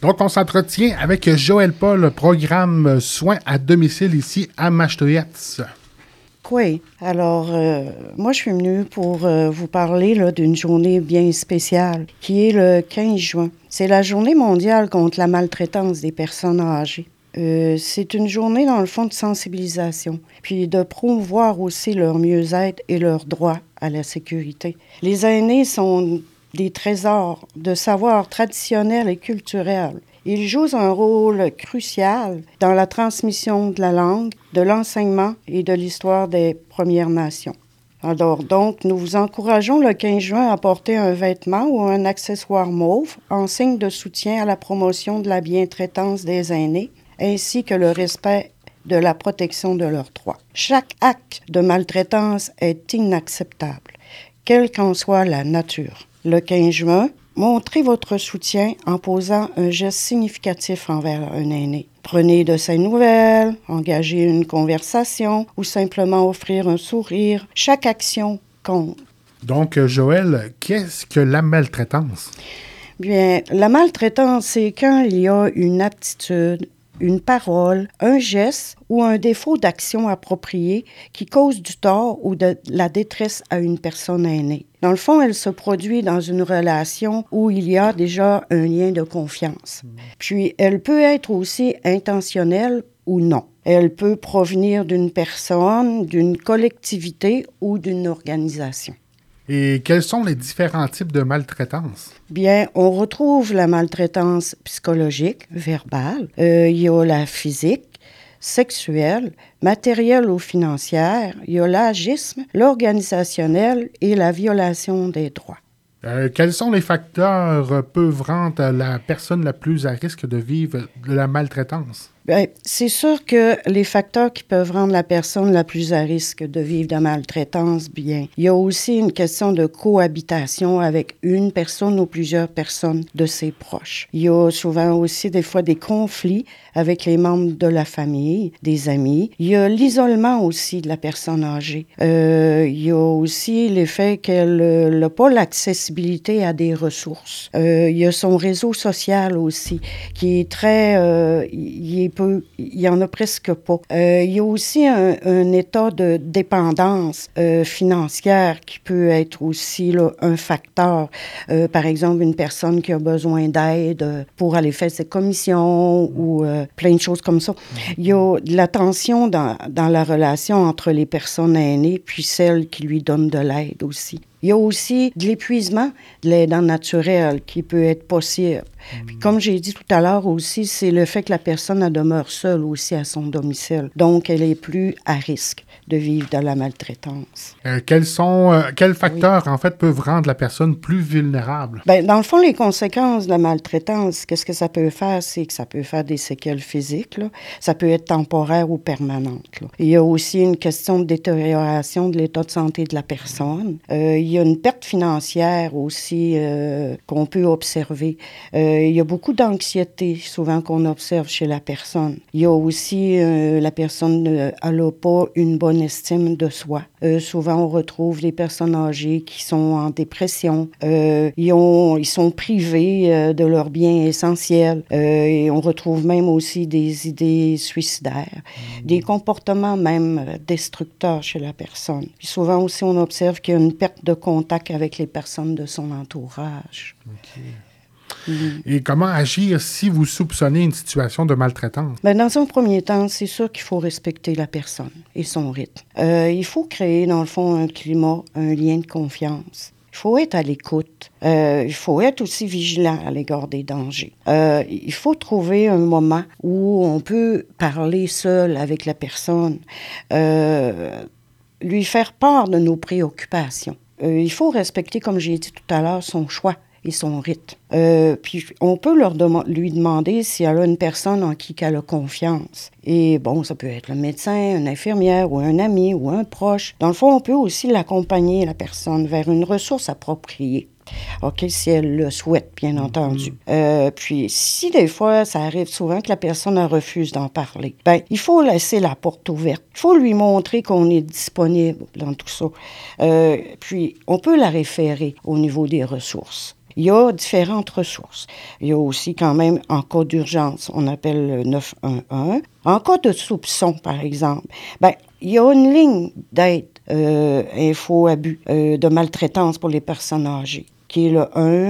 Donc, on s'entretient avec Joëlle Paul, programme soins à domicile ici à Machtoyetz. Oui, alors moi je suis venue pour vous parler là, d'une journée bien spéciale qui est le 15 juin. C'est la journée mondiale contre la maltraitance des personnes âgées. C'est une journée dans le fond de sensibilisation, puis de promouvoir aussi leur mieux-être et leur droit à la sécurité. Les aînés sont des trésors de savoir traditionnels et culturels. Ils jouent un rôle crucial dans la transmission de la langue, de l'enseignement et de l'histoire des Premières Nations. Alors donc, nous vous encourageons le 15 juin à porter un vêtement ou un accessoire mauve en signe de soutien à la promotion de la bientraitance des aînés, ainsi que le respect de la protection de leurs droits. Chaque acte de maltraitance est inacceptable, quelle qu'en soit la nature. Le 15 juin, montrez votre soutien en posant un geste significatif envers un aîné. Prenez de ses nouvelles, engagez une conversation ou simplement offrir un sourire. Chaque action compte. Donc, Joëlle, qu'est-ce que la maltraitance? Bien, la maltraitance, c'est quand il y a une aptitude, une parole, un geste ou un défaut d'action approprié qui cause du tort ou de la détresse à une personne aînée. Dans le fond, elle se produit dans une relation où il y a déjà un lien de confiance. Puis, elle peut être aussi intentionnelle ou non. Elle peut provenir d'une personne, d'une collectivité ou d'une organisation. Et quels sont les différents types de maltraitance? Bien, on retrouve la maltraitance psychologique, verbale. Il y a la physique, sexuelle, matérielle ou financière. Il y a l'agisme, l'organisationnel et la violation des droits. Quels sont les facteurs peuvent rendre la personne la plus à risque de vivre de la maltraitance? Bien, c'est sûr que les facteurs qui peuvent rendre la personne la plus à risque de vivre de la maltraitance, bien, il y a aussi une question de cohabitation avec une personne ou plusieurs personnes de ses proches. Il y a souvent aussi des fois des conflits avec les membres de la famille, des amis. Il y a l'isolement aussi de la personne âgée. Il y a aussi l'effet qu'elle n'a pas l'accessibilité à des ressources. Il y a son réseau social aussi qui est très... il y en a presque pas. Il y a aussi un état de dépendance financière qui peut être aussi là, un facteur. Par exemple, une personne qui a besoin d'aide pour aller faire ses commissions ou plein de choses comme ça. Il y a de la tension dans la relation entre les personnes aînées puis celles qui lui donnent de l'aide aussi. Il y a aussi de l'épuisement de l'aidant naturel qui peut être possible. Puis comme j'ai dit tout à l'heure aussi, c'est le fait que la personne demeure seule aussi à son domicile. Donc, elle est plus à risque de vivre de la maltraitance. Quels facteurs, en fait, peuvent rendre la personne plus vulnérable? Bien, dans le fond, les conséquences de la maltraitance, qu'est-ce que ça peut faire? C'est que ça peut faire des séquelles physiques, là. Ça peut être temporaire ou permanente, là. Il y a aussi une question de détérioration de l'état de santé de la personne. Il y a une perte financière aussi qu'on peut observer. Il y a beaucoup d'anxiété, souvent, qu'on observe chez la personne. Il y a aussi, la personne n'a pas une bonne estime de soi. Souvent, on retrouve des personnes âgées qui sont en dépression. Ils sont privés de leurs biens essentiels. Et on retrouve même aussi des idées suicidaires, des comportements même destructeurs chez la personne. Puis souvent aussi, on observe qu'il y a une perte de contact avec les personnes de son entourage. OK. Et comment agir si vous soupçonnez une situation de maltraitance? Bien, dans un premier temps, c'est sûr qu'il faut respecter la personne et son rythme. Il faut créer, dans le fond, un climat, un lien de confiance. Il faut être à l'écoute. Il faut être aussi vigilant à l'égard des dangers. Il faut trouver un moment où on peut parler seul avec la personne, lui faire part de nos préoccupations. Il faut respecter, comme j'ai dit tout à l'heure, son choix et son rythme. Puis on peut lui demander si elle a une personne en qui elle a confiance. Et bon, ça peut être le médecin, une infirmière ou un ami ou un proche. Dans le fond, on peut aussi l'accompagner, la personne, vers une ressource appropriée. OK, si elle le souhaite, bien entendu. Puis, si des fois, ça arrive souvent que la personne refuse d'en parler, bien, il faut laisser la porte ouverte. Il faut lui montrer qu'on est disponible dans tout ça. Puis, on peut la référer au niveau des ressources. Il y a différentes ressources. Il y a aussi quand même, en cas d'urgence, on appelle le 911. En cas de soupçon, par exemple, il y a une ligne d'aide info-abus de maltraitance pour les personnes âgées, qui est le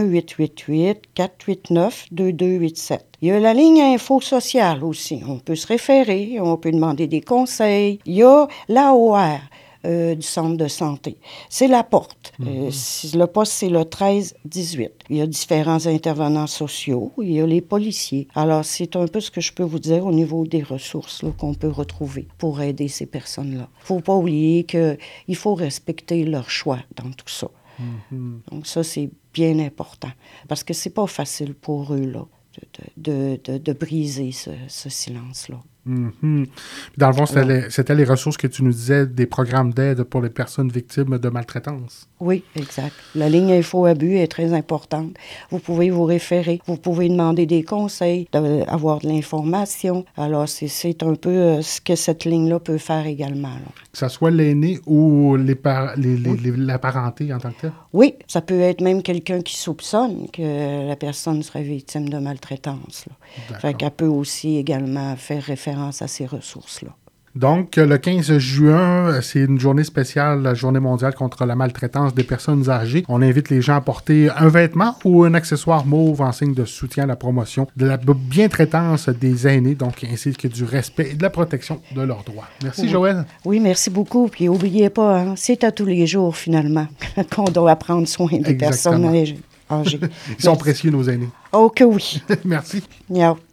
1-888-489-2287. Il y a la ligne info sociale aussi. On peut se référer, on peut demander des conseils. Il y a l'AOR du centre de santé. C'est la porte. Le poste, c'est le 1318. Il y a différents intervenants sociaux. Il y a les policiers. Alors, c'est un peu ce que je peux vous dire au niveau des ressources là, qu'on peut retrouver pour aider ces personnes-là. Il ne faut pas oublier qu'il faut respecter leur choix dans tout ça. Donc ça, c'est bien important. Parce que c'est pas facile pour eux, là, de briser ce silence-là. Dans le fond, c'était les ressources que tu nous disais, des programmes d'aide pour les personnes victimes de maltraitance. Oui, exact. La ligne info-abus est très importante. Vous pouvez vous référer, vous pouvez demander des conseils, avoir de l'information. Alors, c'est un peu ce que cette ligne-là peut faire également. Là. Que ce soit l'aîné ou la parenté en tant que tel? Oui, ça peut être même quelqu'un qui soupçonne que la personne serait victime de maltraitance. Là. Fait qu'elle peut aussi également faire référence à ces ressources-là. Donc, le 15 juin, c'est une journée spéciale, la Journée mondiale contre la maltraitance des personnes âgées. On invite les gens à porter un vêtement ou un accessoire mauve en signe de soutien à la promotion de la bientraitance des aînés, donc ainsi que du respect et de la protection de leurs droits. Merci, Joëlle. Oui, merci beaucoup. Puis, n'oubliez pas, c'est à tous les jours, finalement, qu'on doit prendre soin des personnes âgées. Ils sont précieux, nos aînés. Oh que oui. Merci. Miaou.